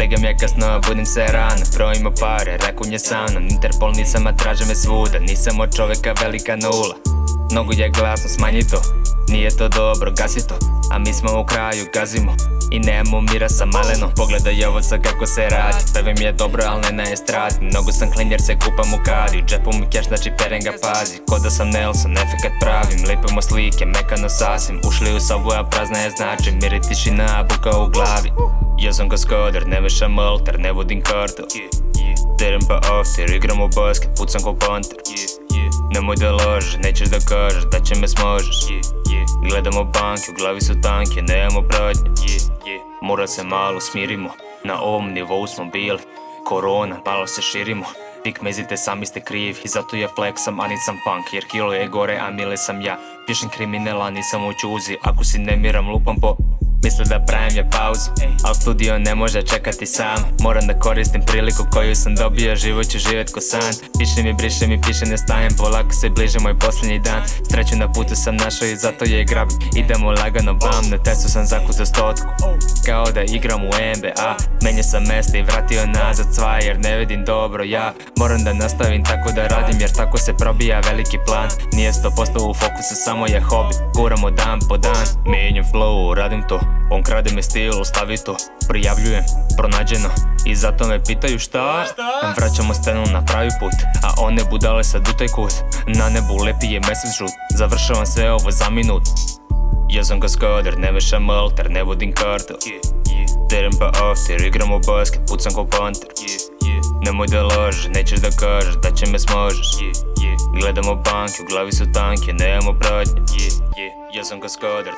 Legam je kasno, budim se rano, brojimo pare, rakun je sa mnom. Interpol nisam, a traže me svuda, nisam od čoveka velika nula. Mnogo je glasno, smanji to, nije to dobro, gasi to. A mi smo u kraju, gazimo i nemamo mira sa malenom. Pogledaj ovo sad kako se radi, pevim je dobro, al ne na estradi. Mnogo sam klin jer se kupam u kadi, u džepu mi keš, znači perem ga pazi. Ko da sam Nelson, efekat pravim, lipimo slike, mekano sasvim. Ušli u sobu, a prazna je znači, mir i tišina, a buka u glavi. Ja sam gospodar, ne vešam moltar, ne vodim kartel. Terem pa after, igramo basket, pucam ko panter. Nemoj da lažeš, nećeš da kažeš da će me smažeš. Gledamo banke, u glavi su tanke, nemamo pratnje. Mora se malo smirimo, na ovom nivou smo bili. Korona, malo se širimo. Pik mezite, sami ste krivi, i zato ja flexam, a nisam punk. Jer kilo je gore, a mile sam ja. Pišem kriminela, nisam u čuzi, ako si ne miram, lupam po. Misle da pravim je pauzu, al studio ne može čekati sam. Moram da koristim priliku koju sam dobio, život ću živjet ko san. Pišem i brišem i pišem, ne stajem, polako se bliže moj posljednji dan. Sreću na putu sam našao i zato je grabim. Idemo lagano bam, na testu sam zakucao stotku, kao da igram u NBA. Menja sam mesta i vratio nazad sva, jer ne vidim dobro ja. Moram da nastavim tako da radim, jer tako se probija veliki plan. Nije 100% u fokusu, samo je hobi, guramo dan po dan. Mijenjam flow, radim to, on krade me stil, stavi to, prijavljujem, pronađeno. I zato me pitaju šta? Vraćamo scenu na pravi put, a one budale sad u taj kut. Na nebu lepi je mesec žut, završavam sve ovo za minut. Ja sam gospodar, ne vešam altar, ne vodim kartel. Terem pa after, igramo basket, pucam ko panter. Nemoj da lažeš, nećeš da kažeš da će me smažeš. Gledamo banke, u glavi su tanke, nemamo pratnje. Ja sam gospodar,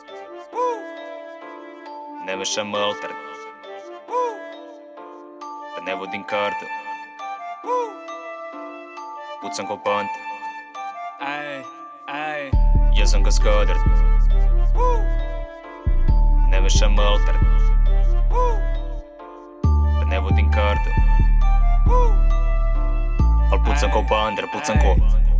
ne vešam altar, pa ne vodim kartel. Pucam ko panter. Ja sam gospodar, ne vešam altar, pa ne vodim kartel. Al pucam ko panter, pucam ko